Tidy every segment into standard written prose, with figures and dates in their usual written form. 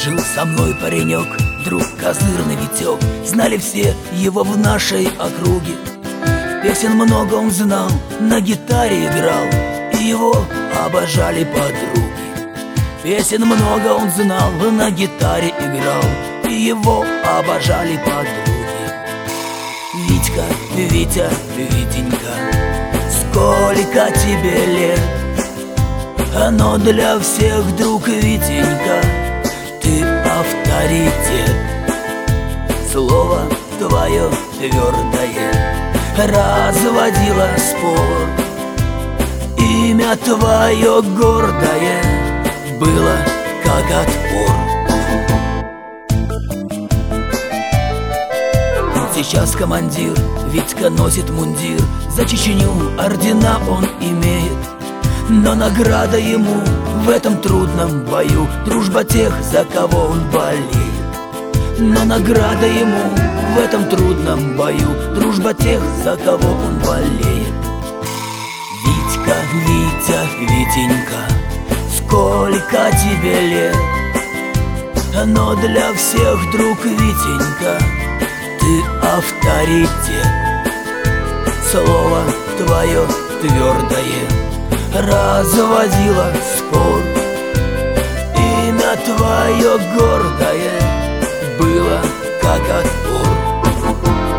Жил со мной паренек, друг козырный Витек. Знали все его в нашей округе. Песен много он знал, на гитаре играл, и его обожали подруги. Песен много он знал, на гитаре играл, и его обожали подруги. Витька, Витя, Витенька, сколько тебе лет? Но для всех, друг Витенька, ты авторитет. Слово твое твердое разводило спор, имя твое гордое было как отпор. Сейчас командир, Витька носит мундир, за Чечню ордена он имеет. Но награда ему в этом трудном бою дружба тех, за кого он болеет. Но награда ему в этом трудном бою дружба тех, за кого он болеет. Витька, Витя, Витенька, сколько тебе лет? Но для всех, друг Витенька, ты авторитет. Слово твое твердое разводило спор, имя твое гордое было как отпор.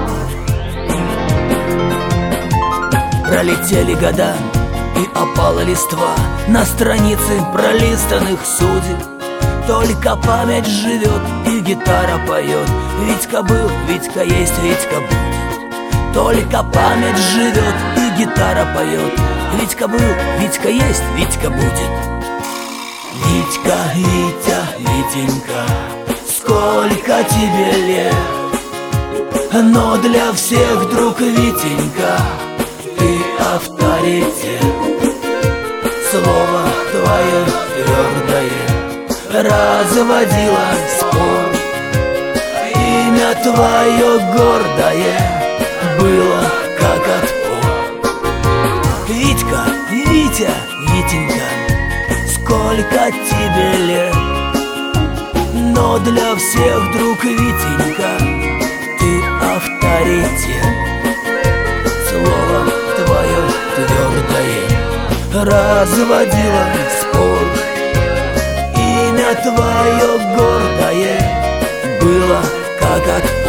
Пролетели года, и опала листва на странице пролистанных судеб. Только память живет, и гитара поет. Витька был, Витька есть, Витька будет. Только память живет, и гитара поет. Витька был, Витька есть, Витька будет. Витька, Витя, Витенька, сколько тебе лет? Но для всех, друг Витенька, ты авторитет. Слово твое твердое разводило спор, имя твое гордое было как отпор. Витька, Витя, Витенька, сколько тебе лет? Но для всех, друг Витенька, ты авторитет. Слово твое твердое разводило спор, имя твое гордое было как отпор.